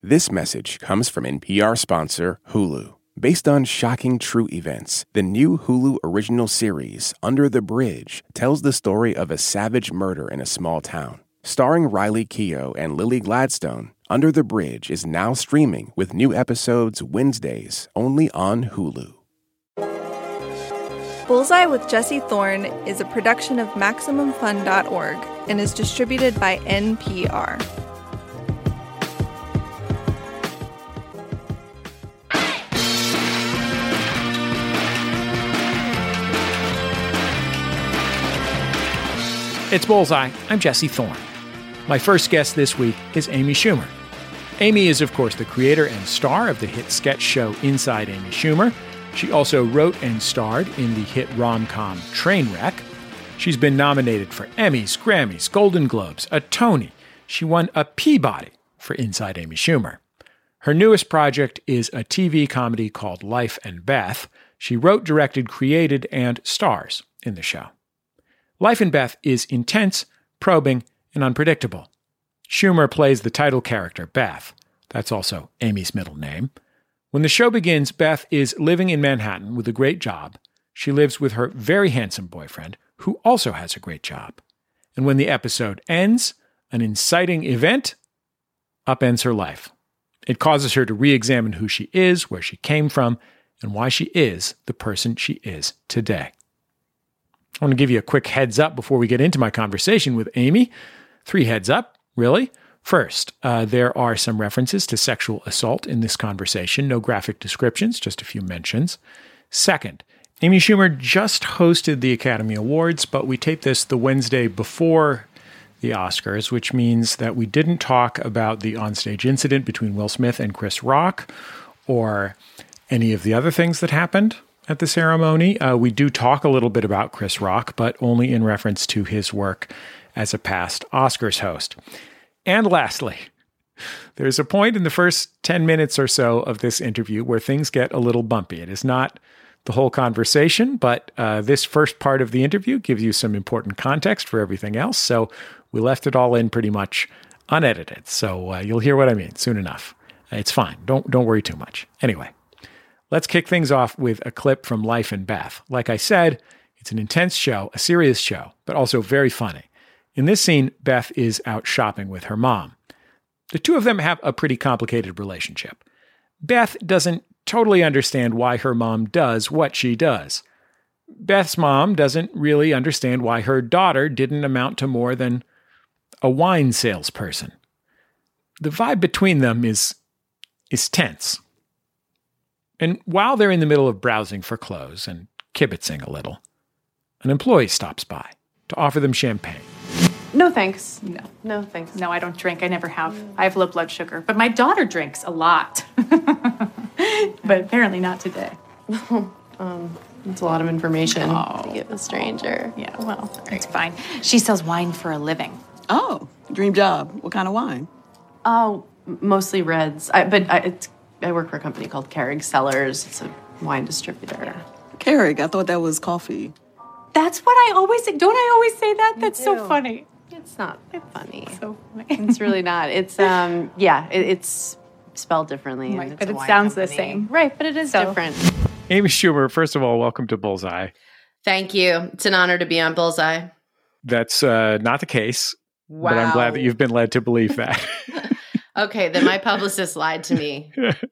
This message comes from NPR sponsor Hulu. Based on shocking true events, the new Hulu original series, Under the Bridge, tells the story of a savage murder in a small town. Starring Riley Keough and Lily Gladstone, Under the Bridge is now streaming with new episodes Wednesdays only on Hulu. Bullseye with Jesse Thorne is a production of MaximumFun.org and is distributed by NPR. It's Bullseye. I'm Jesse Thorne. My first guest this week is Amy Schumer. Amy is, of course, the creator and star of the hit sketch show Inside Amy Schumer. She also wrote and starred in the hit rom-com Trainwreck. She's been nominated for Emmys, Grammys, Golden Globes, a Tony. She won a Peabody for Inside Amy Schumer. Her newest project is a TV comedy called Life and Beth. She wrote, directed, created, and stars in the show. Life and Beth is intense, probing, and unpredictable. Schumer plays the title character, Beth. That's also Amy's middle name. When the show begins, Beth is living in Manhattan with a great job. She lives with her very handsome boyfriend, who also has a great job. And when the episode ends, an inciting event upends her life. It causes her to re-examine who she is, where she came from, and why she is the person she is today. I want to give you a quick heads up before we get into my conversation with Amy. 3 heads up, really. First, there are some references to sexual assault in this conversation. No graphic descriptions, just a few mentions. Second, Amy Schumer just hosted the Academy Awards, but we taped this the Wednesday before the Oscars, which means that we didn't talk about the onstage incident between Will Smith and Chris Rock or any of the other things that happened at the ceremony. We do talk a little bit about Chris Rock, but only in reference to his work as a past Oscars host. And lastly, there's a point in the first 10 minutes or so of this interview where things get a little bumpy. It is not the whole conversation, but this first part of the interview gives you some important context for everything else. So we left it all in pretty much unedited. So you'll hear what I mean soon enough. It's fine. Don't worry too much. Anyway. Let's kick things off with a clip from Life and Beth. Like I said, it's an intense show, a serious show, but also very funny. In this scene, Beth is out shopping with her mom. The two of them have a pretty complicated relationship. Beth doesn't totally understand why her mom does what she does. Beth's mom doesn't really understand why her daughter didn't amount to more than a wine salesperson. The vibe between them is tense. And while they're in the middle of browsing for clothes and kibitzing a little, an employee stops by to offer them champagne. No, thanks. No, thanks. No, I don't drink. I never have. I have low blood sugar. But my daughter drinks a lot. But apparently not today. It's a lot of information to give a stranger. Yeah, well, it's fine. She sells wine for a living. Oh, dream job. What kind of wine? Oh, mostly reds. I work for a company called Keurig Cellars. It's a wine distributor. Yeah. Keurig, I thought that was coffee. That's what I always say. Don't I always say that? That's so funny. It's not funny. So funny. It's really not. It's, it's spelled differently. Right, and but it's a it wine sounds company. the same. Right, but it is different. Amy Schumer, first of all, welcome to Bullseye. Thank you. It's an honor to be on Bullseye. That's not the case, Wow. but I'm glad that you've been led to believe that. Okay, then my publicist lied to me.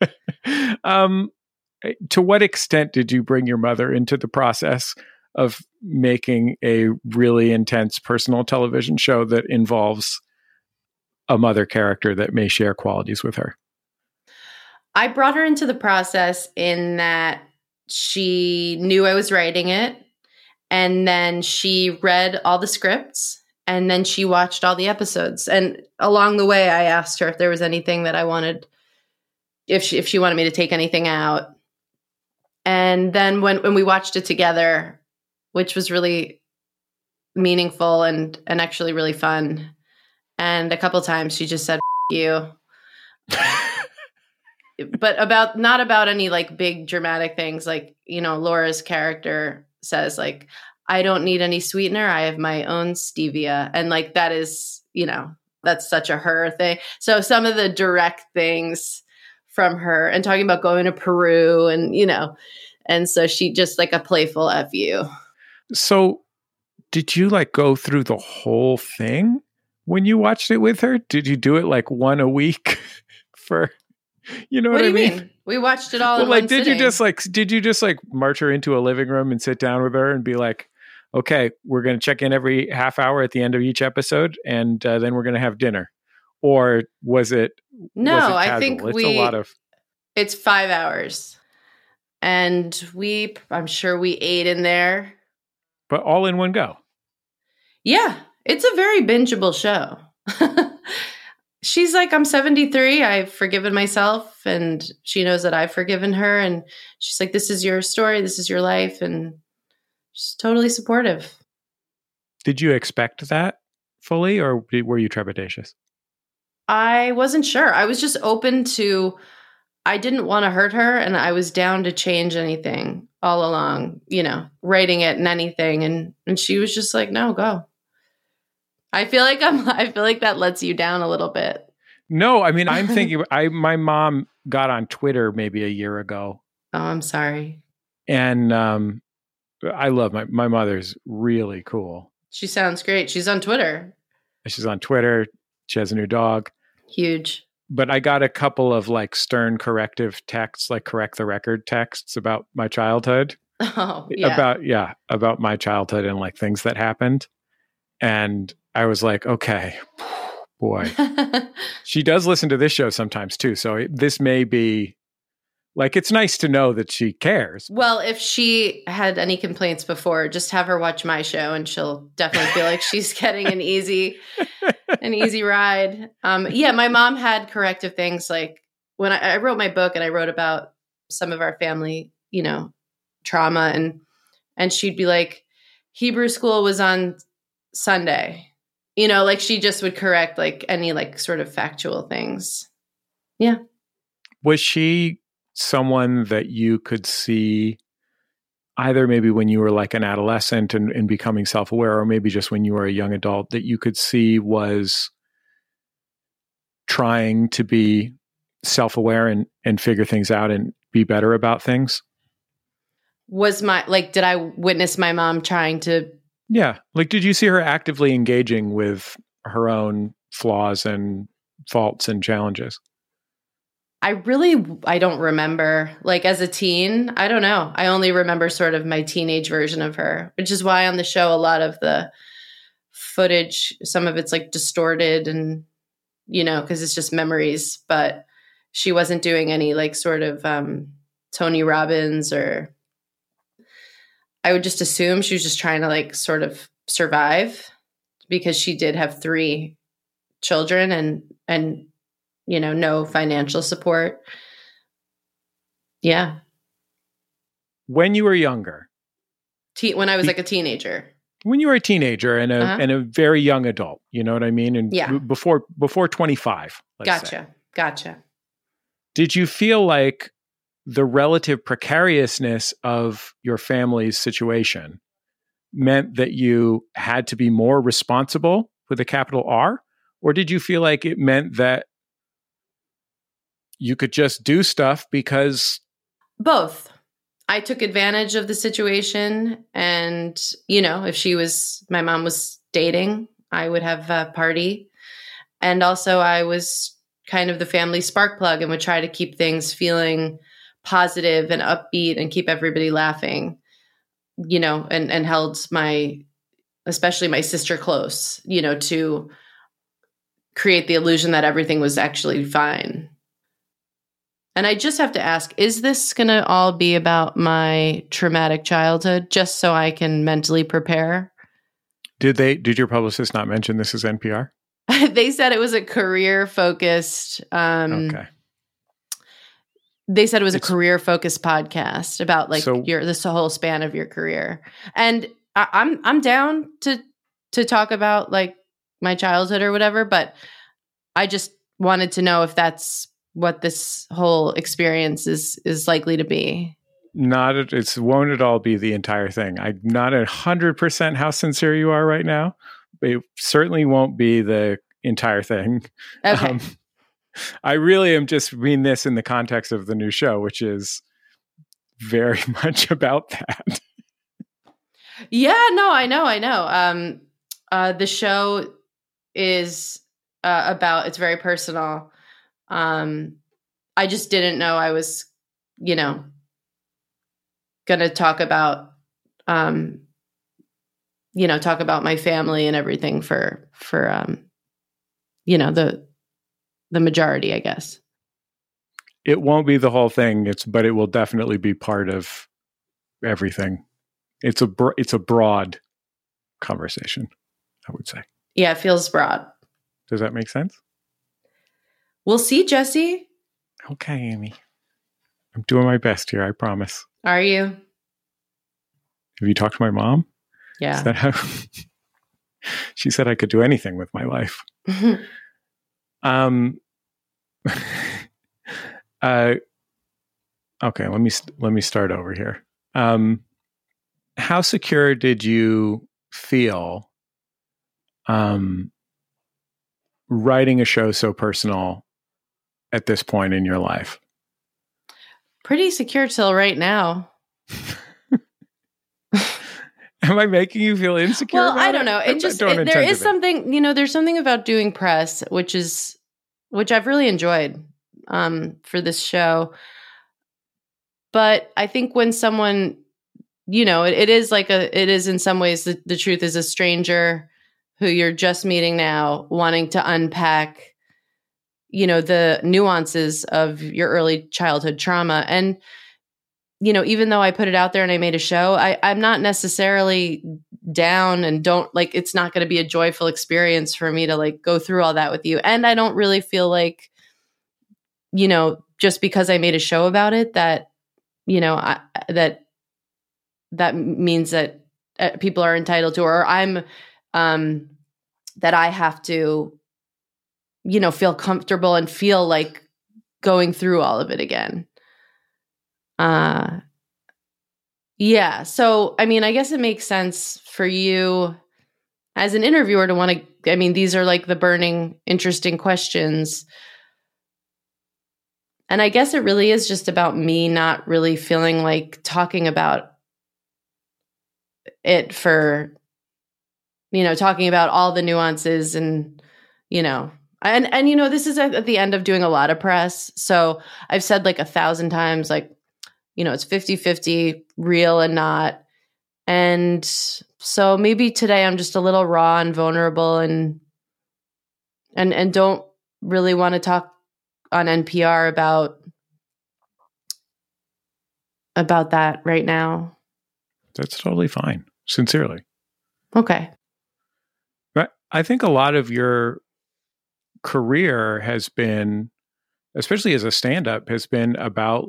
To what extent did you bring your mother into the process of making a really intense personal television show that involves a mother character that may share qualities with her? I brought her into the process in that she knew I was writing it, and then she read all the scripts, and then she watched all the episodes. And along the way, I asked her if there was anything that I wanted, if she wanted me to take anything out. And then when we watched it together, which was really meaningful and actually really fun, and a couple times she just said, "F you." But not about any like big dramatic things. Like, Laura's character says like, "I don't need any sweetener. I have my own stevia." And like, that is, that's such a her thing. So some of the direct things from her and talking about going to Peru and, and so she just like a playful F you. So did you like go through the whole thing when you watched it with her? Did you do it like one a week for, what do I you mean? We watched it all in like, one did sitting. you just like march her into a living room and sit down with her and be like, okay, we're going to check in every half hour at the end of each episode, and then we're going to have dinner? Or was it? No, was it I think it's a lot of. It's 5 hours, and I'm sure we ate in there, but all in one go. Yeah, it's a very bingeable show. She's like, I'm 73. I've forgiven myself, and she knows that I've forgiven her. And she's like, this is your story. This is your life. And she's totally supportive. Did you expect that fully, or were you trepidatious? I wasn't sure. I was just open to, I didn't want to hurt her, and I was down to change anything all along, writing it and anything. And she was just like, no, go. I feel like that lets you down a little bit. No, I mean, I'm thinking, my mom got on Twitter maybe a year ago. Oh, I'm sorry. And I love my mother's really cool. She sounds great. She's on Twitter. She's on Twitter. She has a new dog. Huge. But I got a couple of like stern corrective texts, like correct the record texts about my childhood. Oh, yeah. About my childhood and like things that happened. And I was like, okay, boy. She does listen to this show sometimes too. So this may be like, it's nice to know that she cares. Well, if she had any complaints before, just have her watch my show and she'll definitely feel like she's getting an easy ride. My mom had corrective things. Like when I wrote my book and I wrote about some of our family, trauma, and she'd be like, Hebrew school was on Sunday. Like she just would correct like any like sort of factual things. Yeah. Was she someone that you could see either maybe when you were like an adolescent and becoming self-aware, or maybe just when you were a young adult, that you could see was trying to be self-aware and figure things out and be better about things? Did I witness my mom trying to? Yeah. Like, did you see her actively engaging with her own flaws and faults and challenges? I don't remember. Like as a teen, I don't know. I only remember sort of my teenage version of her, which is why on the show, a lot of the footage, some of it's like distorted and, because it's just memories, but she wasn't doing any like sort of Tony Robbins, or I would just assume she was just trying to like sort of survive, because she did have 3 children and no financial support. Yeah. When you were younger. When I was like a teenager. When you were a teenager and a very young adult, you know what I mean? And yeah. Before 25. Gotcha. Did you feel like the relative precariousness of your family's situation meant that you had to be more responsible with a capital R? Or did you feel like it meant that you could just do stuff because? Both. I took advantage of the situation, and, if my mom was dating, I would have a party. And also I was kind of the family spark plug and would try to keep things feeling positive and upbeat and keep everybody laughing, and held especially my sister close, to create the illusion that everything was actually fine. And I just have to ask, is this going to all be about my traumatic childhood, just so I can mentally prepare? Did your publicist not mention this is NPR? They said it was a career-focused. Okay. They said it was a career-focused podcast about like this whole span of your career, and I'm down to talk about like my childhood or whatever. But I just wanted to know if that's what this whole experience is likely to be. Won't it all be the entire thing? I'm not 100% how sincere you are right now. It certainly won't be the entire thing. Okay. I really am just reading this in the context of the new show, which is very much about that. Yeah, no, I know. The show is about, it's very personal. I just didn't know I was, going to talk about, talk about my family and everything for the majority, I guess. It won't be the whole thing, but it will definitely be part of everything. It's a broad conversation, I would say. Yeah, it feels broad. Does that make sense? We'll see, Jesse. Okay, Amy. I'm doing my best here, I promise. Are you? Have you talked to my mom? Yeah. Is that how she said I could do anything with my life? Okay, let me start over here. How secure did you feel writing a show so personal at this point in your life? Pretty secure till right now. Am I making you feel insecure? Well, I don't know. There is something, there's something about doing press, which I've really enjoyed for this show. But I think when someone, it is in some ways the truth is a stranger who you're just meeting now, wanting to unpack, the nuances of your early childhood trauma. And, even though I put it out there and I made a show, I'm not necessarily down and it's not going to be a joyful experience for me to go through all that with you. And I don't really feel like, just because I made a show about it, that, that means that people are entitled to, or I'm, that I have to, feel comfortable and feel like going through all of it again. Yeah. So, I mean, I guess it makes sense for you as an interviewer to want to, these are the burning, interesting questions. And I guess it really is just about me not really feeling like talking about it for, talking about all the nuances and, and this is at the end of doing a lot of press. So I've said 1,000 times, it's 50-50 real and not. And so maybe today I'm just a little raw and vulnerable and don't really want to talk on NPR about that right now. That's totally fine. Sincerely. Okay. But I think a lot of your career has been, especially as a stand-up, has been about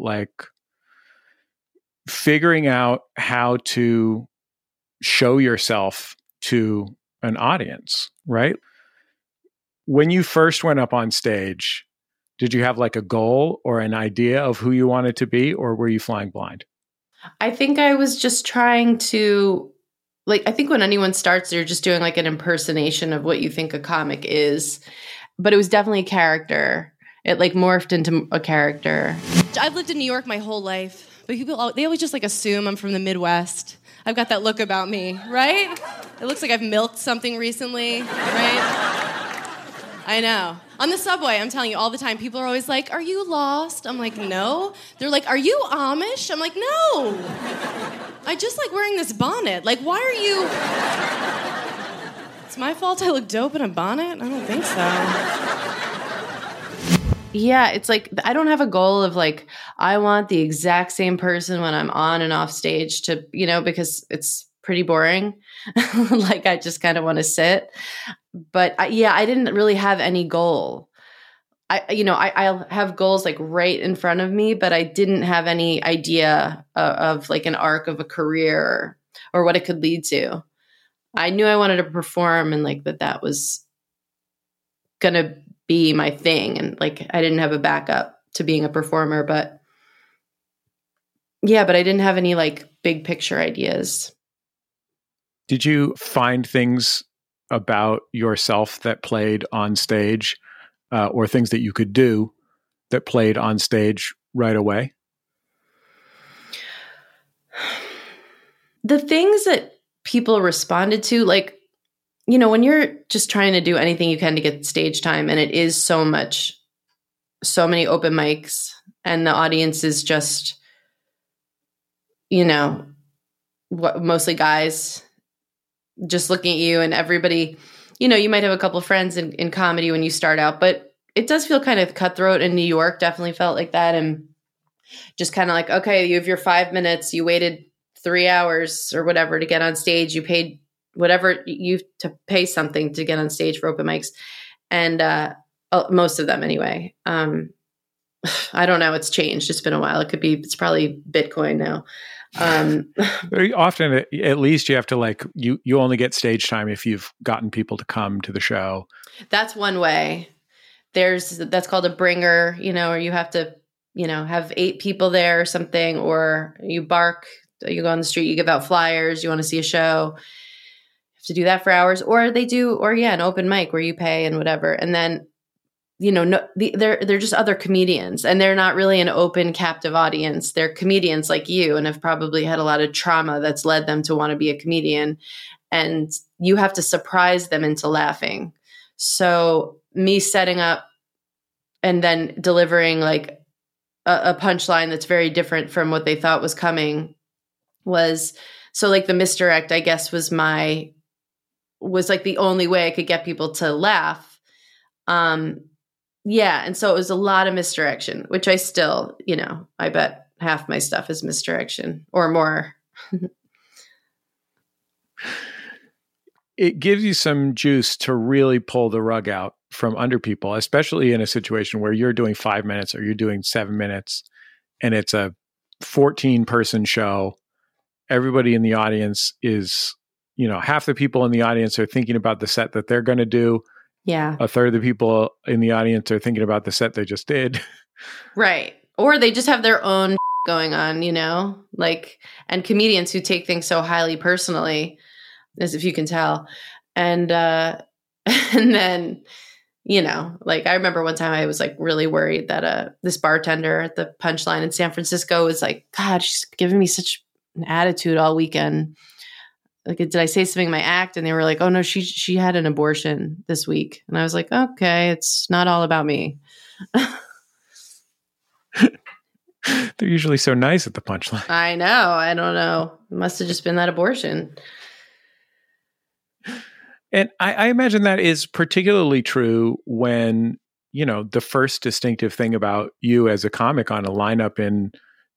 figuring out how to show yourself to an audience, right? When you first went up on stage, did you have a goal or an idea of who you wanted to be, or were you flying blind? I think I was just trying to, I think when anyone starts, they're just doing an impersonation of what you think a comic is. But it was definitely a character. It morphed into a character. I've lived in New York my whole life, but people, they always just assume I'm from the Midwest. I've got that look about me, right? It looks like I've milked something recently, right? I know. On the subway, I'm telling you all the time, people are always like, "Are you lost?" I'm like, "No." They're like, "Are you Amish?" I'm like, "No. I just like wearing this bonnet. Why are you..." It's my fault I look dope in a bonnet? I don't think so. Yeah, it's I don't have a goal of I want the exact same person when I'm on and off stage to, because it's pretty boring. I just kind of want to sit. But I didn't really have any goal. I'll have goals right in front of me, but I didn't have any idea of an arc of a career or what it could lead to. I knew I wanted to perform and that was going to be my thing. And I didn't have a backup to being a performer, but I didn't have any big picture ideas. Did you find things about yourself that played on stage, or things that you could do that played on stage right away? The things that people responded to, like, you know, when you're just trying to do anything you can to get stage time, and it is so many open mics, and the audience is just, you know, mostly guys just looking at you, and everybody, you know, you might have a couple of friends in comedy when you start out, but it does feel kind of cutthroat in New York. Definitely felt like that. And just kind of like, okay, you have your 5 minutes, you waited 3 hours or whatever to get on stage. You paid whatever you to pay something to get on stage for open mics. And most of them anyway. I don't know. It's changed. It's been a while. It's probably Bitcoin now. Very often, at least you have to like, you only get stage time if you've gotten people to come to the show. That's one way. That's called a bringer, you know, or you have to, you know, have 8 people there or something, or you go on the street, you give out flyers, you want to see a show, you have to do that for hours, or an open mic where you pay and whatever. And then, you know, they're just other comedians, and they're not really an open, captive audience. They're comedians like you, and have probably had a lot of trauma that's led them to want to be a comedian, and you have to surprise them into laughing. So me setting up and then delivering like a punchline that's very different from what they thought was coming so like the misdirect, I guess, was like the only way I could get people to laugh. Yeah. And so it was a lot of misdirection, which I still, you know, I bet half my stuff is misdirection or more. It gives you some juice to really pull the rug out from under people, especially in a situation where you're doing 5 minutes or you're doing 7 minutes and it's a 14-person show. Everybody in the audience is, you know, half the people in the audience are thinking about the set that they're going to do. Yeah. A third of the people in the audience are thinking about the set they just did. Right. Or they just have their own going on, you know, like, and comedians who take things so highly personally, as if you can tell. And then, you know, like I remember one time I was like really worried that this bartender at the Punchline in San Francisco was like, God, she's giving me such an attitude all weekend. Like, did I say something in my act? And they were like, oh no, she had an abortion this week. And I was like, okay, it's not all about me. They're usually so nice at the Punchline. I know. I don't know. It must have just been that abortion. And I imagine that is particularly true when, you know, the first distinctive thing about you as a comic on a lineup in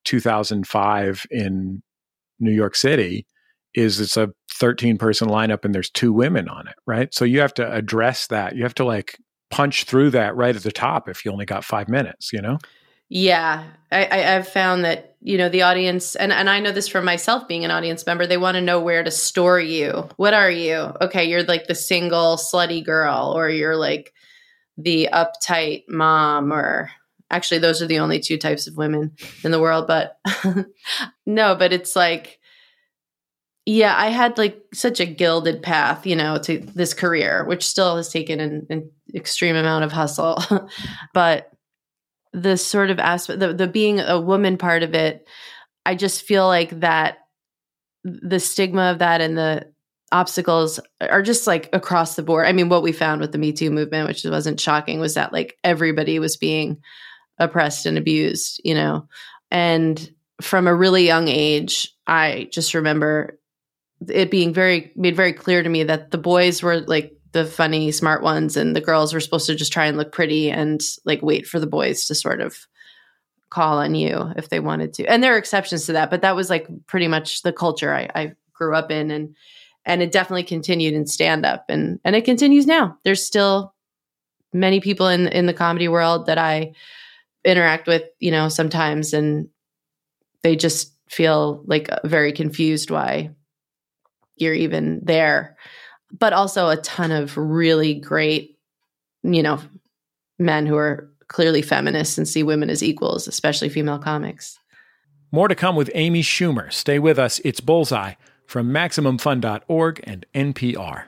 2005 in New York City is it's a 13-person lineup and there's 2 women on it, right? So you have to address that. You have to like punch through that right at the top if you only got 5 minutes, you know? Yeah. I've found that, you know, the audience, and I know this from myself being an audience member, they want to know where to store you. What are you? Okay, you're like the single slutty girl, or you're like the uptight mom, or actually those are the only 2 types of women in the world. But no, but it's like, yeah, I had like such a gilded path, you know, to this career, which still has taken an extreme amount of hustle. But the sort of aspect, the being a woman part of it, I just feel like that the stigma of that and the obstacles are just like across the board. I mean, what we found with the Me Too movement, which wasn't shocking, was that like everybody was being oppressed and abused, you know? And from a really young age, I just remember it being made very clear to me that the boys were like the funny, smart ones, and the girls were supposed to just try and look pretty and like wait for the boys to sort of call on you if they wanted to. And there are exceptions to that, but that was like pretty much the culture I grew up in, and it definitely continued in stand-up, and it continues now. There's still many people in the comedy world that I interact with, you know, sometimes, and they just feel like very confused why you're even there. But also a ton of really great, you know, men who are clearly feminists and see women as equals, especially female comics. More to come with Amy Schumer. Stay with us. It's Bullseye from MaximumFun.org and NPR.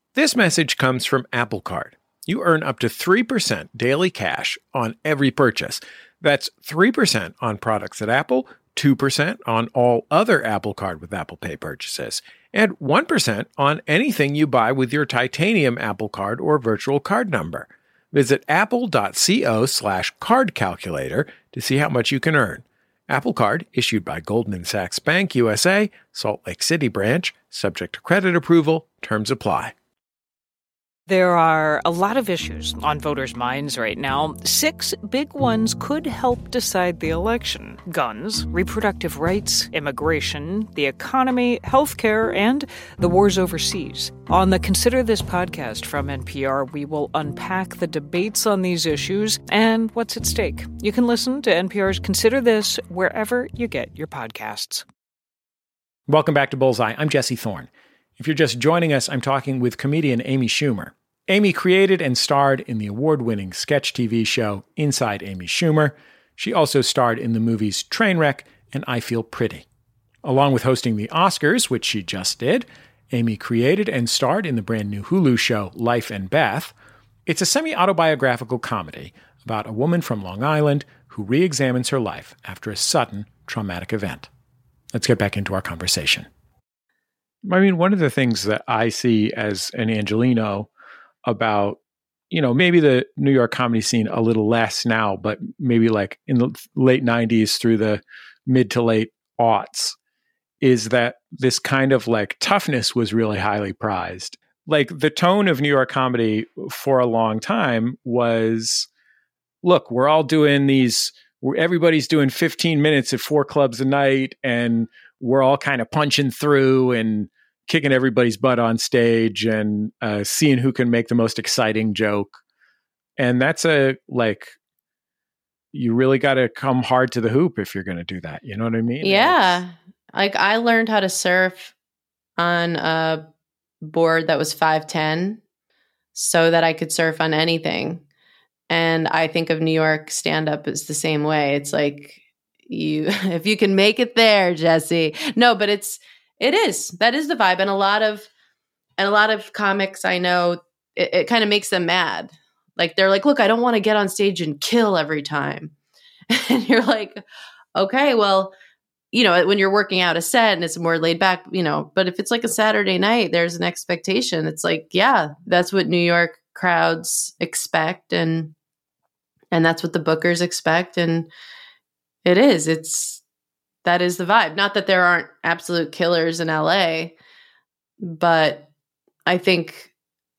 This message comes from Apple Card. You earn up to 3% daily cash on every purchase. That's 3% on products at Apple, 2% on all other Apple Card with Apple Pay purchases, and 1% on anything you buy with your titanium Apple Card or virtual card number. Visit apple.co/card calculator to see how much you can earn. Apple Card, issued by Goldman Sachs Bank USA, Salt Lake City branch, subject to credit approval, terms apply. There are a lot of issues on voters' minds right now. 6 big ones could help decide the election: guns, reproductive rights, immigration, the economy, healthcare, and the wars overseas. On the Consider This podcast from NPR, we will unpack the debates on these issues and what's at stake. You can listen to NPR's Consider This wherever you get your podcasts. Welcome back to Bullseye. I'm Jesse Thorne. If you're just joining us, I'm talking with comedian Amy Schumer. Amy created and starred in the award-winning sketch TV show Inside Amy Schumer. She also starred in the movies Trainwreck and I Feel Pretty. Along with hosting the Oscars, which she just did, Amy created and starred in the brand new Hulu show Life and Beth. It's a semi-autobiographical comedy about a woman from Long Island who re-examines her life after a sudden traumatic event. Let's get back into our conversation. I mean, one of the things that I see as an Angelino about, maybe the New York comedy scene a little less now, but maybe like in the late 90s through the mid to late aughts, is that this kind of like toughness was really highly prized. Like the tone of New York comedy for a long time was, look, we're all doing everybody's doing 15 minutes at 4 clubs a night, and we're all kind of punching through and kicking everybody's butt on stage and seeing who can make the most exciting joke. And that's you really got to come hard to the hoop if you're going to do that. You know what I mean? Yeah. Like I learned how to surf on a board that was 5'10" so that I could surf on anything. And I think of New York stand-up as the same way. It's like, if you can make it there, Jesse. No, but it is. That is the vibe. And a lot of comics I know, it kind of makes them mad. Like they're like, look, I don't want to get on stage and kill every time. And you're like, okay, well, when you're working out a set and it's more laid back, but if it's like a Saturday night, there's an expectation. It's like, yeah, that's what New York crowds expect. And that's what the bookers expect. And that is the vibe. Not that there aren't absolute killers in LA, but I think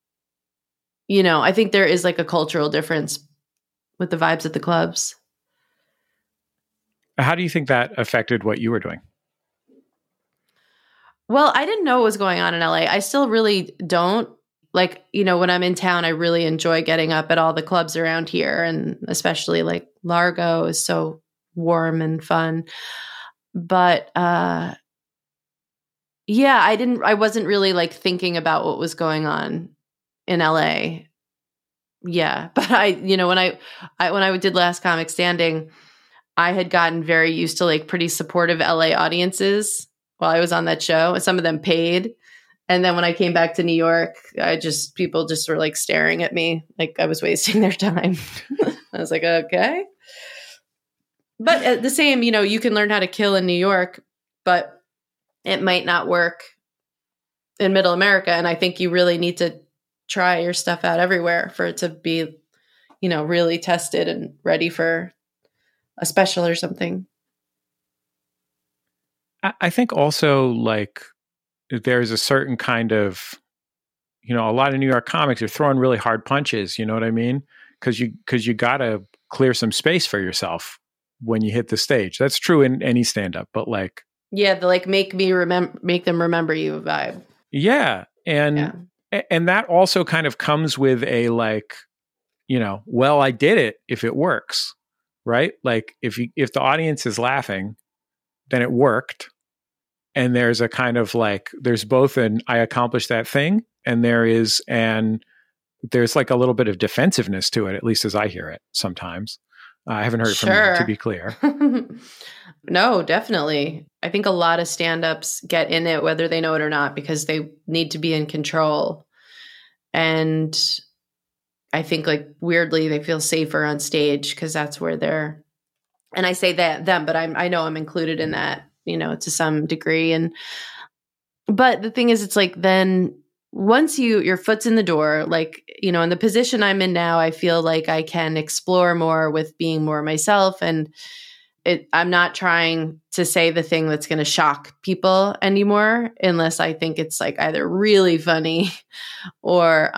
there is like a cultural difference with the vibes at the clubs. How do you think that affected what you were doing? Well, I didn't know what was going on in LA. I still really don't. Like, when I'm in town, I really enjoy getting up at all the clubs around here. And especially like Largo is so warm and fun. But I wasn't really like thinking about what was going on in LA. Yeah. But when I did Last Comic Standing, I had gotten very used to like pretty supportive LA audiences while I was on that show. And some of them paid. And then when I came back to New York, people just were like staring at me like I was wasting their time. I was like, okay. But the same, you can learn how to kill in New York, but it might not work in Middle America. And I think you really need to try your stuff out everywhere for it to be, really tested and ready for a special or something. I think also like there's a certain kind of, a lot of New York comics are throwing really hard punches. You know what I mean? Because you got to clear some space for yourself when you hit the stage. That's true in any stand-up, but like, yeah, the like make them remember you vibe. Yeah, and that also kind of comes with a like, well, I did it if it works, right? Like if the audience is laughing, then it worked, and there's a kind of like there's both an I accomplished that thing, and there's like a little bit of defensiveness to it, at least as I hear it sometimes. I haven't heard it from you, to be clear. No, definitely. I think a lot of stand-ups get in it, whether they know it or not, because they need to be in control. And I think like weirdly they feel safer on stage because that's where they're, and I say that them, but I know I'm included in that, you know, to some degree. But the thing is, it's like, then once your foot's in the door, like, you know, in the position I'm in now, I feel like I can explore more with being more myself. And I'm not trying to say the thing that's going to shock people anymore, unless I think it's like either really funny or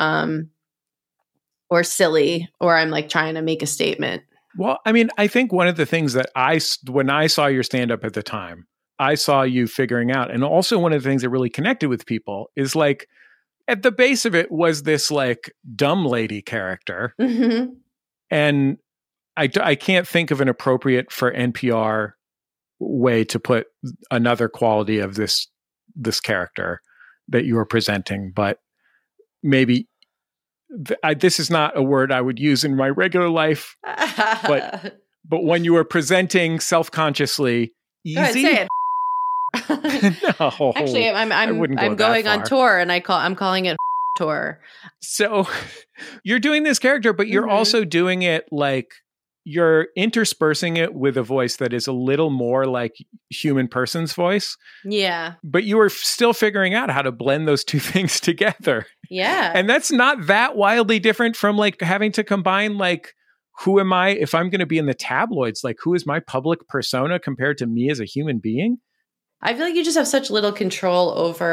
silly, or I'm like trying to make a statement. Well, I mean, I think one of the things that when I saw your stand-up at the time, I saw you figuring out, and also one of the things that really connected with people is like, at the base of it was this like dumb lady character. Mm-hmm. And I can't think of an appropriate for NPR way to put another quality of this character that you were presenting, but maybe this is not a word I would use in my regular life, but when you were presenting self-consciously, easy. Go ahead, say it. No, actually, I'm going on tour, and I'm calling it tour. So you're doing this character, but you're also doing it like you're interspersing it with a voice that is a little more like human person's voice. Yeah. But you were still figuring out how to blend those two things together. Yeah. And that's not that wildly different from like having to combine like, who am I if I'm going to be in the tabloids? Like, who is my public persona compared to me as a human being? I feel like you just have such little control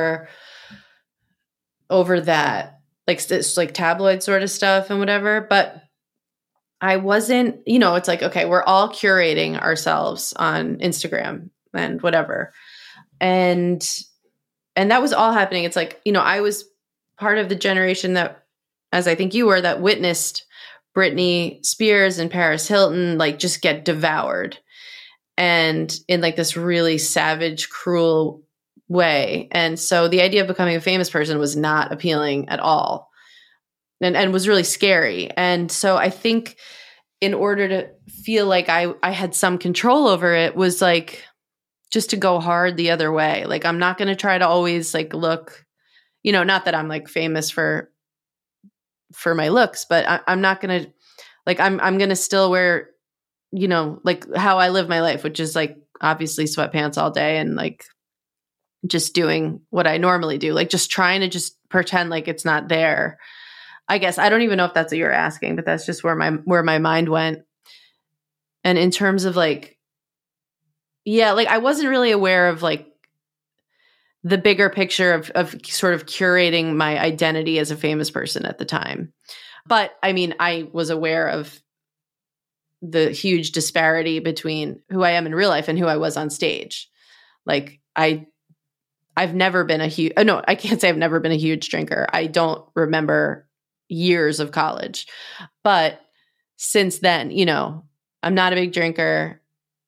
over that, like it's like tabloid sort of stuff and whatever. But I wasn't, you know, it's like, okay, we're all curating ourselves on Instagram and whatever. And that was all happening. It's like, you know, I was part of the generation that, as I think you were, that witnessed Britney Spears and Paris Hilton like just get devoured, and in like this really savage, cruel way. And so the idea of becoming a famous person was not appealing at all, and was really scary. And so I think in order to feel like I had some control over it was like just to go hard the other way. Like, I'm not going to try to always like look, you know, not that I'm like famous for my looks, but I'm not going to like, I'm going to still wear, you know, like how I live my life, which is like obviously sweatpants all day and like just doing what I normally do, like just trying to just pretend like it's not there. I guess I don't even know if that's what you're asking, but that's just where my mind went. And in terms of like, yeah, like I wasn't really aware of like the bigger picture of sort of curating my identity as a famous person at the time. But I mean, I was aware of the huge disparity between who I am in real life and who I was on stage. Like I've never been I can't say I've never been a huge drinker. I don't remember years of college. But since then, you know, I'm not a big drinker.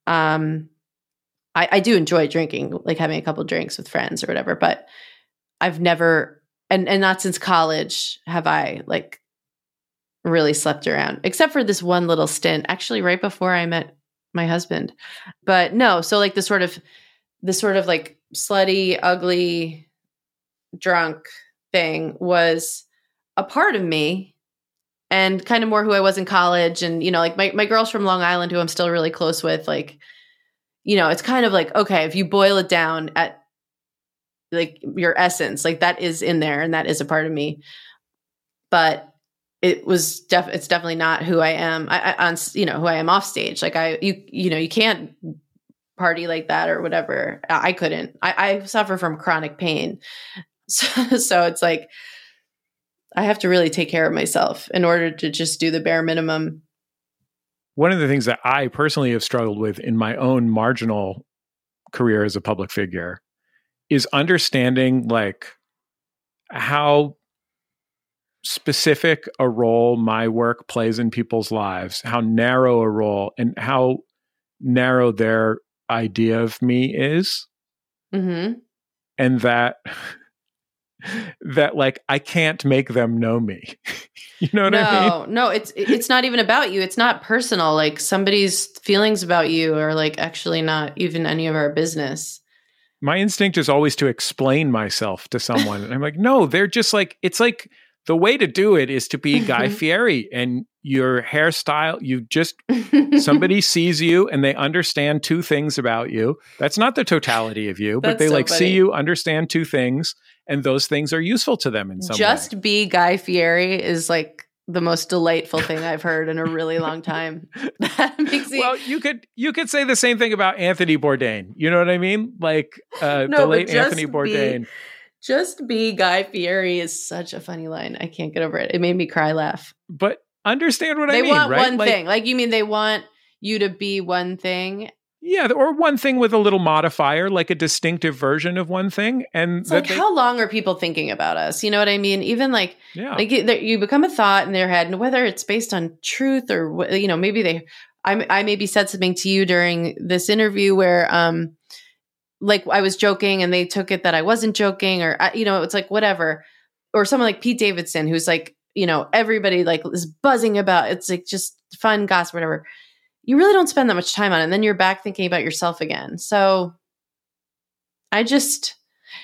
I do enjoy drinking, like having a couple drinks with friends or whatever, but I've never, and not since college have I like really slept around, except for this one little stint, actually right before I met my husband. But no, so like the sort of like slutty, ugly, drunk thing was a part of me, and kind of more who I was in college. And, you know, like my girls from Long Island, who I'm still really close with, like, you know, it's kind of like, okay, if you boil it down at like your essence, like that is in there and that is a part of me. But it was it's definitely not who I am on, you know, who I am off stage. Like you know, you can't party like that or whatever. I couldn't. I suffer from chronic pain. So it's like, I have to really take care of myself in order to just do the bare minimum. One of the things that I personally have struggled with in my own marginal career as a public figure is understanding like how specific a role my work plays in people's lives, how narrow a role and how narrow their idea of me is. Mm-hmm. And that like I can't make them know me. You know what I mean? No, it's not even about you. It's not personal. Like somebody's feelings about you are like actually not even any of our business. My instinct is always to explain myself to someone. And I'm like, no, they're just like, it's like the way to do it is to be Guy Fieri, and your hairstyle, somebody sees you and they understand two things about you. That's not the totality of you, but they so like funny. see you, understand two things, and those things are useful to them in some way. Just be Guy Fieri is like the most delightful thing I've heard in a really long time. That makes me... Well, you could say the same thing about Anthony Bourdain. You know what I mean? Like the late Anthony Bourdain. Just be Guy Fieri is such a funny line. I can't get over it. It made me cry laugh. But understand what I mean, They want right? one thing. Like, you mean they want you to be one thing? Yeah, or one thing with a little modifier, like a distinctive version of one thing. And it's like, how long are people thinking about us? You know what I mean? Even like, yeah. like you become a thought in their head, and whether it's based on truth or, you know, maybe I maybe said something to you during this interview where, like I was joking and they took it that I wasn't joking, or, you know, it's like whatever. Or someone like Pete Davidson, who's like, you know, everybody like is buzzing about, it's like just fun gossip, whatever. You really don't spend that much time on it. And then you're back thinking about yourself again. So I don't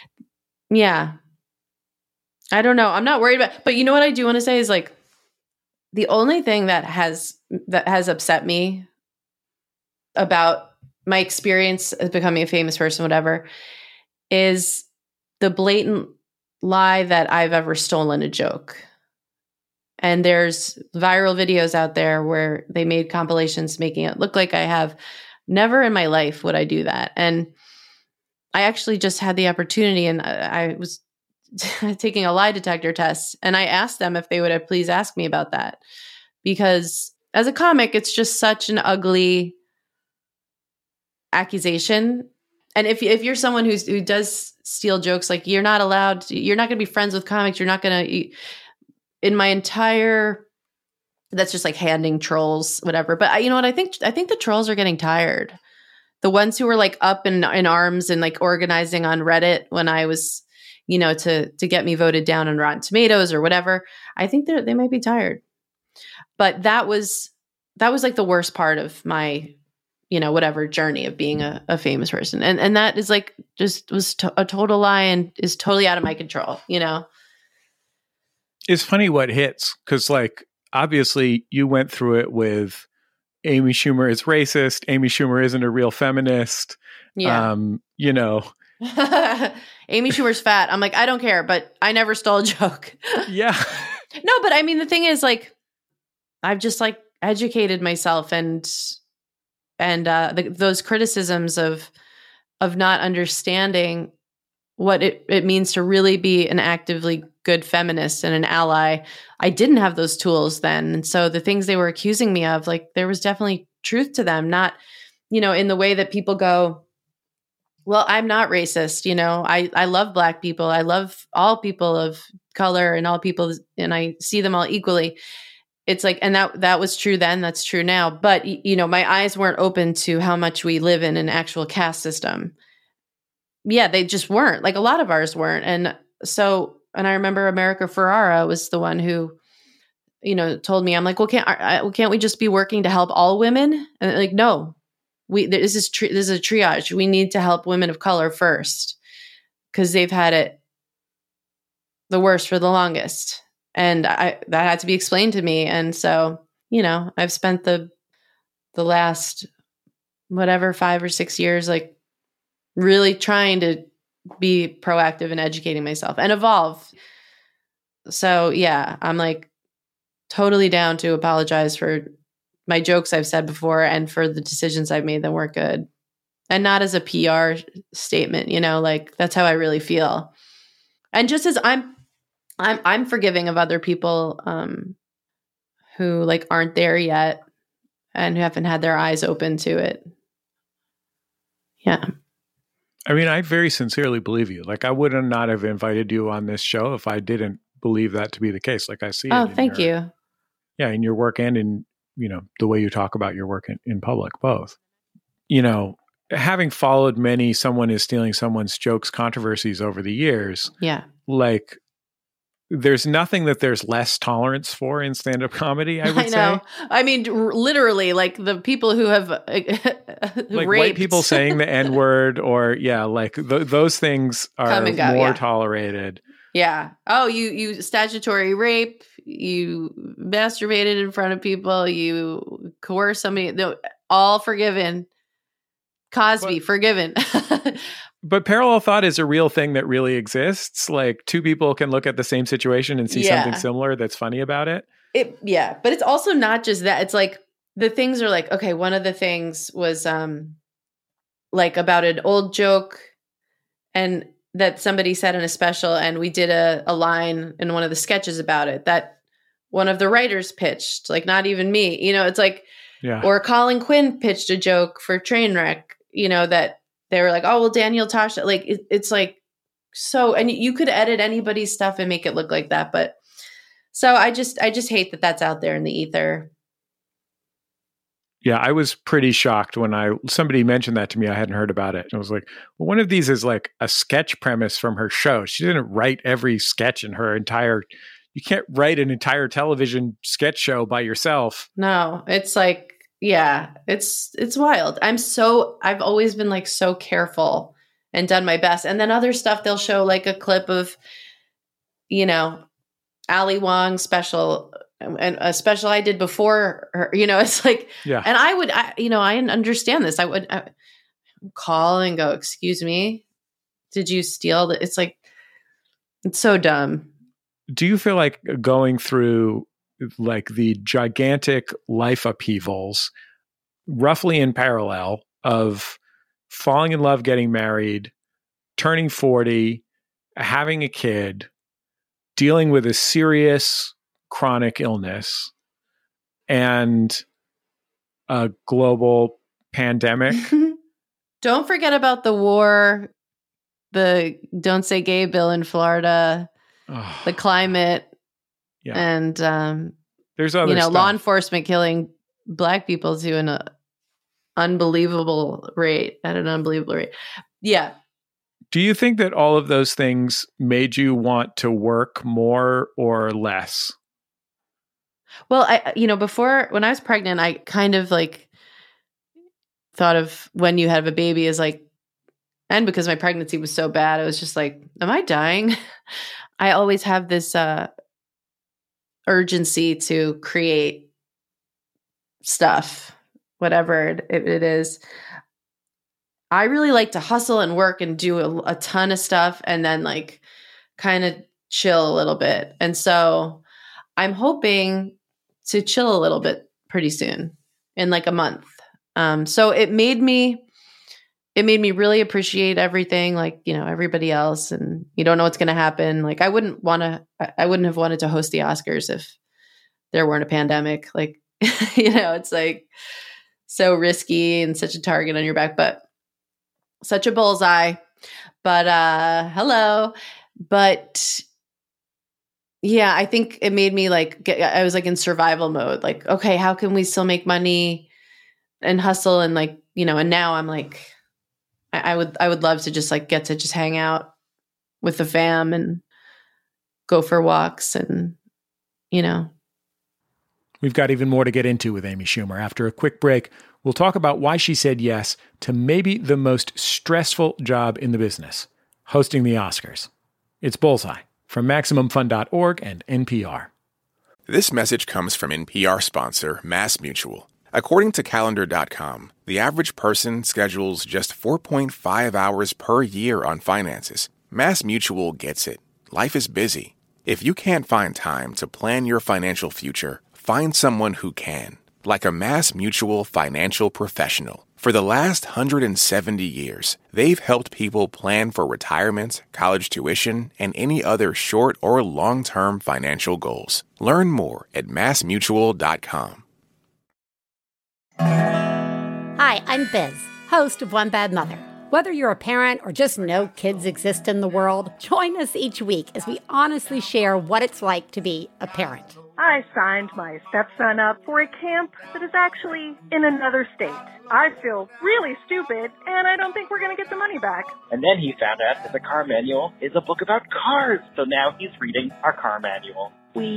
know. I'm not worried about, but you know what I do want to say is like, the only thing that has upset me about my experience of becoming a famous person, whatever, is the blatant lie that I've ever stolen a joke. And there's viral videos out there where they made compilations making it look like I have. Never in my life would I do that. And I actually just had the opportunity, and I was taking a lie detector test, and I asked them if they would have please ask me about that. Because as a comic, it's just such an ugly accusation. And if you're someone who does steal jokes, like you're not going to be friends with comics. You're not going to, in my entire, that's just like handing trolls, whatever. But you know what? I think the trolls are getting tired. The ones who were like up in arms and like organizing on Reddit when I was, you know, to get me voted down on Rotten Tomatoes or whatever. I think they might be tired. But that was like the worst part of my, you know, whatever journey of being a famous person. And that is like, just was a total lie and is totally out of my control, you know? It's funny what hits, because like, obviously you went through it with Amy Schumer is racist. Amy Schumer isn't a real feminist. Yeah. You know, Amy Schumer's fat. I'm like, I don't care, but I never stole a joke. Yeah. No, but I mean, the thing is like, I've just like educated myself and those criticisms of not understanding what it means to really be an actively good feminist and an ally. I didn't have those tools then. And so the things they were accusing me of, like, there was definitely truth to them, not, you know, in the way that people go, well, I'm not racist. You know, I love Black people. I love all people of color and all people, and I see them all equally. It's like, and that was true then, that's true now. But, you know, my eyes weren't open to how much we live in an actual caste system. Yeah, they just weren't. Like a lot of ours weren't. And so, and I remember America Ferrara was the one who, you know, told me, I'm like, well, can't we just be working to help all women? And like, no, this is a triage. We need to help women of color first because they've had it the worst for the longest. And that had to be explained to me. And so, you know, I've spent the last, whatever, 5 or 6 years, like really trying to be proactive in educating myself and evolve. So yeah, I'm like totally down to apologize for my jokes I've said before and for the decisions I've made that weren't good. And not as a PR statement, you know, like that's how I really feel. And just as I'm forgiving of other people who like aren't there yet and who haven't had their eyes open to it. Yeah. I mean, I very sincerely believe you. Like, I would not have invited you on this show if I didn't believe that to be the case. Like, I see it. Oh, thank you. Yeah, in your work and in, you know, the way you talk about your work in public, both. You know, having followed many someone is stealing someone's jokes controversies over the years. Yeah. Like, there's nothing that there's less tolerance for in stand-up comedy, I would say. I know. I mean, literally, like the people who have like raped. white people saying the N-word or, yeah, like those things are more tolerated. Yeah. Oh, you statutory rape, you masturbated in front of people, you coerced somebody. No, all forgiven. Cosby, forgiven. But parallel thought is a real thing that really exists. Like two people can look at the same situation and see something similar that's funny about it. But it's also not just that. It's like the things are like, okay, one of the things was like about an old joke and that somebody said in a special, and we did a line in one of the sketches about it that one of the writers pitched, like not even me. You know, it's like, or Colin Quinn pitched a joke for Trainwreck, you know, that they were like, oh, well, Daniel Tosh, like it's like, so, and you could edit anybody's stuff and make it look like that. But so I just hate that that's out there in the ether. Yeah, I was pretty shocked when somebody mentioned that to me. I hadn't heard about it. I was like, well, one of these is like a sketch premise from her show. She didn't write every sketch in her entire, you can't write an entire television sketch show by yourself. No, it's like, yeah, it's wild. I've always been like so careful and done my best. And then other stuff, they'll show like a clip of, you know, Ali Wong's special and a special I did before her, you know, it's like, and I understand this. I would call and go, excuse me, did you steal the, it's like, it's so dumb. Do you feel like going through like the gigantic life upheavals roughly in parallel of falling in love, getting married, turning 40, having a kid, dealing with a serious chronic illness and a global pandemic? Don't forget about the war, the Don't Say Gay bill in Florida, the climate, and there's other stuff. Law enforcement killing Black people to an unbelievable rate. Yeah. Do you think that all of those things made you want to work more or less? Well, before, when I was pregnant, I kind of like thought of when you have a baby as like, and because my pregnancy was so bad, I was just like, am I dying? I always have this urgency to create stuff, whatever it is. I really like to hustle and work and do a ton of stuff and then like kind of chill a little bit. And so I'm hoping to chill a little bit pretty soon, in like a month. So it made me really appreciate everything, like, you know, everybody else, and you don't know what's going to happen. Like I wouldn't have wanted to host the Oscars if there weren't a pandemic. Like, you know, it's like so risky and such a target on your back, but such a bullseye. But hello. But yeah, I think it made me like, I was like in survival mode. Like, okay, how can we still make money and hustle? And like, you know, and now I'm like, I would love to just like get to just hang out with the fam and go for walks and, you know. We've got even more to get into with Amy Schumer. After a quick break, we'll talk about why she said yes to maybe the most stressful job in the business, hosting the Oscars. It's Bullseye from MaximumFun.org and NPR. This message comes from NPR sponsor MassMutual. According to Calendar.com, the average person schedules just 4.5 hours per year on finances. MassMutual gets it. Life is busy. If you can't find time to plan your financial future, find someone who can, like a MassMutual financial professional. For the last 170 years, they've helped people plan for retirement, college tuition, and any other short or long-term financial goals. Learn more at MassMutual.com. Hi, I'm Biz, host of One Bad Mother. Whether you're a parent or just know kids exist in the world, join us each week as we honestly share what it's like to be a parent. I signed my stepson up for a camp that is actually in another state. I feel really stupid, and I don't think we're going to get the money back. And then he found out that the car manual is a book about cars, so now he's reading our car manual.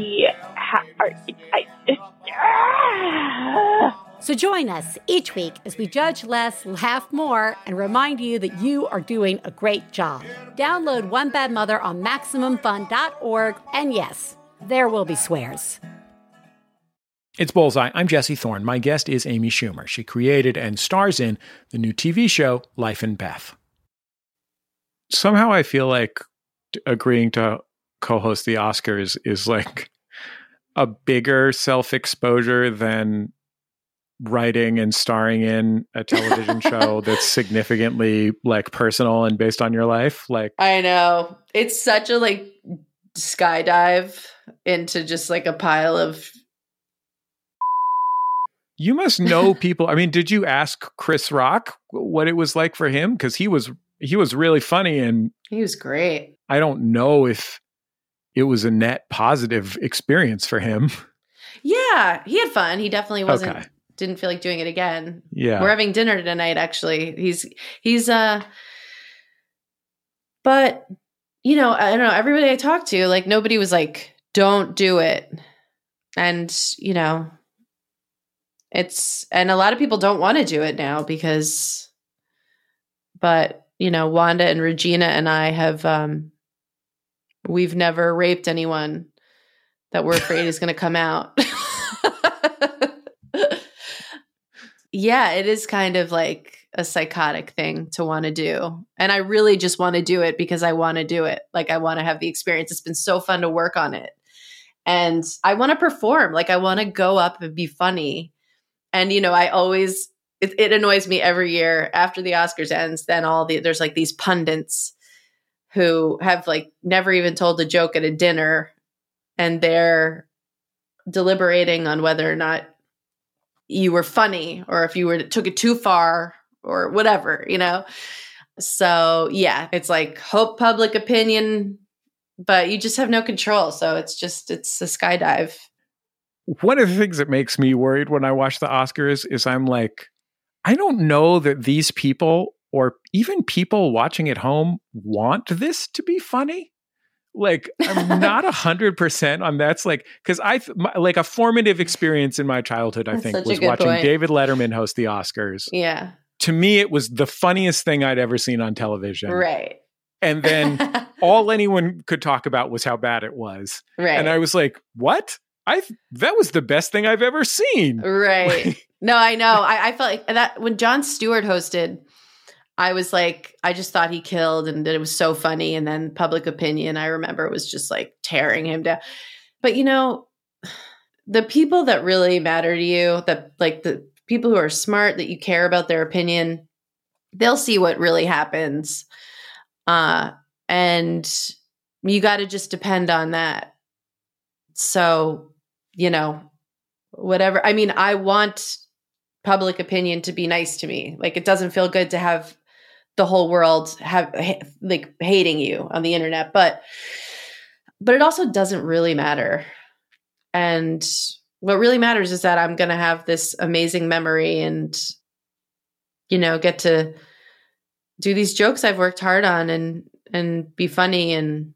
So join us each week as we judge less, laugh more, and remind you that you are doing a great job. Download One Bad Mother on MaximumFun.org, and yes, there will be swears. It's Bullseye. I'm Jesse Thorne. My guest is Amy Schumer. She created and stars in the new TV show, Life and Beth. Somehow I feel like agreeing to co-host the Oscars is like a bigger self-exposure than writing and starring in a television show that's significantly like personal and based on your life. Like, I know. It's such a like skydive into just like a pile of. You must know people. I mean, did you ask Chris Rock what it was like for him? Because he was really funny and he was great. I don't know if it was a net positive experience for him. Yeah, he had fun. He definitely didn't feel like doing it again. Yeah. We're having dinner tonight, actually. But you know, I don't know, everybody I talked to, like nobody was like, don't do it. And, you know, and a lot of people don't want to do it now but, you know, Wanda and Regina and I have, we've never raped anyone that we're afraid is going to come out. Yeah, it is kind of like a psychotic thing to want to do. And I really just want to do it because I want to do it. Like I want to have the experience. It's been so fun to work on it. And I want to perform. Like I want to go up and be funny. And, you know, I always, it annoys me every year after the Oscars ends, then there's like these pundits who have like never even told a joke at a dinner and they're deliberating on whether or not you were funny or if you took it too far or whatever, you know? So yeah, it's like hope public opinion, but you just have no control. So it's a skydive. One of the things that makes me worried when I watch the Oscars is I'm like, I don't know that these people or even people watching at home want this to be funny. Like, I'm not 100% on that's like, because like a formative experience in my childhood, I think, was watching David Letterman host the Oscars. Yeah. To me, it was the funniest thing I'd ever seen on television. Right. And then all anyone could talk about was how bad it was. Right. And I was like, what? That was the best thing I've ever seen. Right. No, I know. I felt like that when Jon Stewart hosted, I was like, I just thought he killed and that it was so funny. And then public opinion, I remember it was just like tearing him down. But you know, the people that really matter to you, that like the people who are smart, that you care about their opinion, they'll see what really happens. And you got to just depend on that. So, you know, whatever. I mean, I want public opinion to be nice to me. Like, it doesn't feel good to have the whole world like hating you on the internet, but it also doesn't really matter. And what really matters is that I'm going to have this amazing memory and, you know, get to do these jokes I've worked hard on and be funny and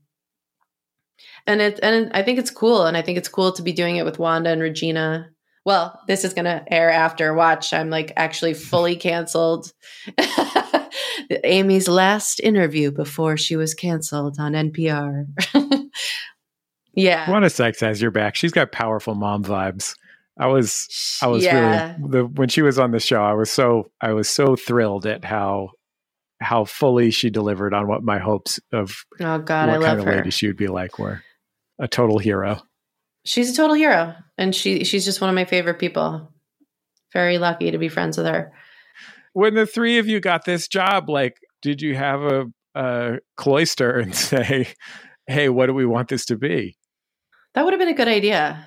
I think it's cool. And I think it's cool to be doing it with Wanda and Regina. Well, this is going to air after. Watch, I'm like actually fully canceled. Amy's last interview before she was canceled on NPR. Yeah. Wanda Sykes has your back. She's got powerful mom vibes. I was really when she was on the show, I was so thrilled at how fully she delivered on what my hopes of what kind of lady she would be like were. A total hero. She's a total hero. And she's just one of my favorite people. Very lucky to be friends with her. When the three of you got this job, like, did you have a cloister and say, hey, what do we want this to be? That would have been a good idea.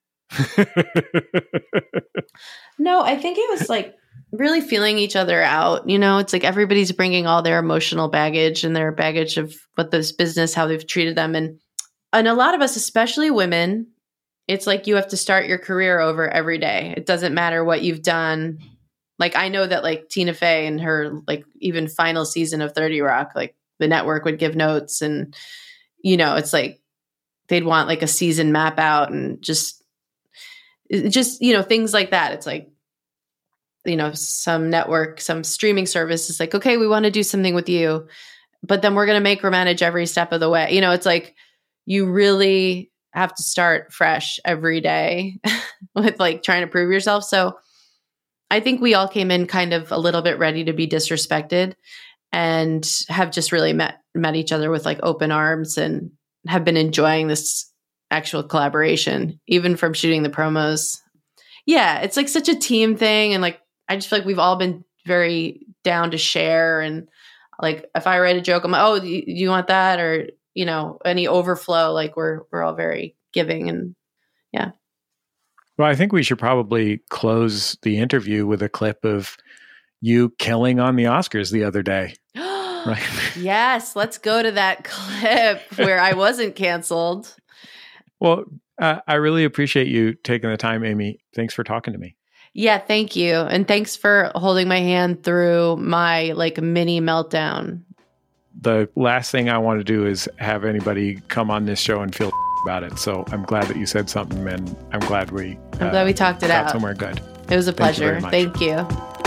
No, I think it was like really feeling each other out. You know, it's like everybody's bringing all their emotional baggage and their baggage of what this business, how they've treated them. And a lot of us, especially women, it's like you have to start your career over every day. It doesn't matter what you've done. Like, I know that like Tina Fey and her like even final season of 30 Rock, like the network would give notes and, you know, it's like they'd want like a season map out and just, you know, things like that. It's like, you know, some network, some streaming service is like, okay, we want to do something with you, but then we're going to micromanage every step of the way. You know, it's like you really have to start fresh every day with like trying to prove yourself. So I think we all came in kind of a little bit ready to be disrespected and have just really met each other with like open arms and have been enjoying this actual collaboration, even from shooting the promos. Yeah, it's like such a team thing. And like, I just feel like we've all been very down to share. And like, if I write a joke, I'm like, oh, do you want that? Or, you know, any overflow, like we're all very giving and yeah. Well, I think we should probably close the interview with a clip of you killing on the Oscars the other day. Right? Yes, let's go to that clip where I wasn't canceled. Well, I really appreciate you taking the time, Amy. Thanks for talking to me. Yeah, thank you. And thanks for holding my hand through my like mini meltdown. The last thing I want to do is have anybody come on this show and feel about it. So I'm glad that you said something, and I'm glad we talked it out. Somewhere good. It was a pleasure. Thank you.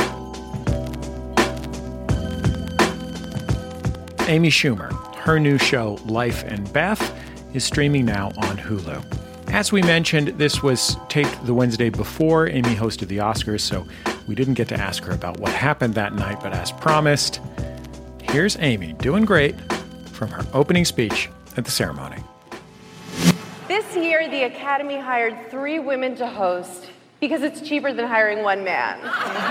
Amy Schumer, her new show, Life and Beth, is streaming now on Hulu. As we mentioned, this was taped the Wednesday before Amy hosted the Oscars, so we didn't get to ask her about what happened that night, but as promised, here's Amy doing great from her opening speech at the ceremony. This year, the Academy hired 3 women to host because it's cheaper than hiring one man.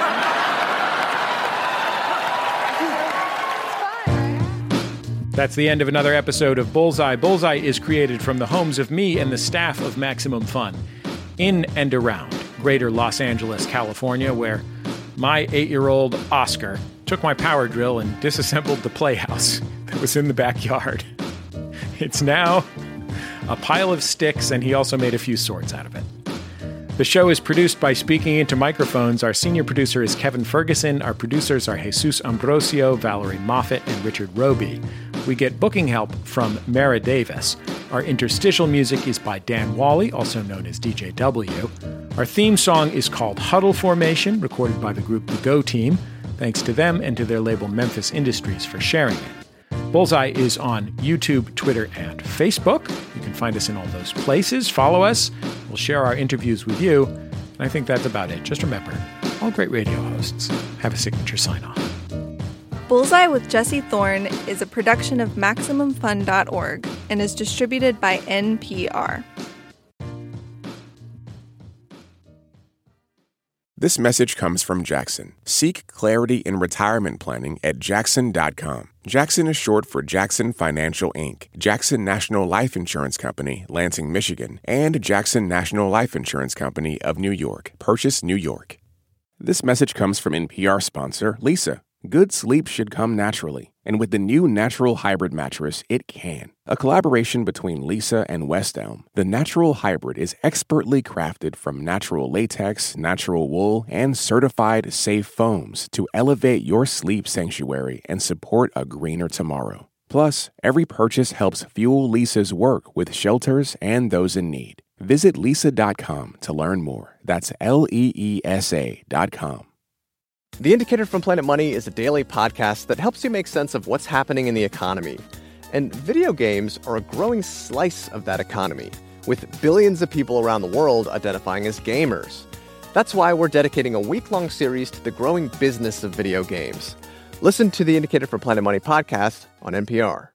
That's the end of another episode of Bullseye. Bullseye is created from the homes of me and the staff of Maximum Fun in and around greater Los Angeles, California, where my 8-year-old Oscar took my power drill and disassembled the playhouse that was in the backyard. It's now a pile of sticks, and he also made a few swords out of it. The show is produced by Speaking Into Microphones. Our senior producer is Kevin Ferguson. Our producers are Jesus Ambrosio, Valerie Moffat, and Richard Roby. We get booking help from Mara Davis. Our interstitial music is by Dan Wally, also known as DJW. Our theme song is called Huddle Formation, recorded by the group The Go Team. Thanks to them and to their label Memphis Industries for sharing it. Bullseye is on YouTube, Twitter, and Facebook. You can find us in all those places. Follow us. We'll share our interviews with you. And I think that's about it. Just remember, all great radio hosts have a signature sign-off. Bullseye with Jesse Thorne is a production of MaximumFun.org and is distributed by NPR. This message comes from Jackson. Seek clarity in retirement planning at Jackson.com. Jackson is short for Jackson Financial Inc., Jackson National Life Insurance Company, Lansing, Michigan, and Jackson National Life Insurance Company of New York, Purchase, New York. This message comes from NPR sponsor Leesa. Good sleep should come naturally, and with the new Natural Hybrid mattress, it can. A collaboration between Leesa and West Elm, the Natural Hybrid is expertly crafted from natural latex, natural wool, and certified safe foams to elevate your sleep sanctuary and support a greener tomorrow. Plus, every purchase helps fuel Leesa's work with shelters and those in need. Visit Leesa.com to learn more. That's LEESA.com. The Indicator from Planet Money is a daily podcast that helps you make sense of what's happening in the economy. And video games are a growing slice of that economy, with billions of people around the world identifying as gamers. That's why we're dedicating a week-long series to the growing business of video games. Listen to the Indicator from Planet Money podcast on NPR.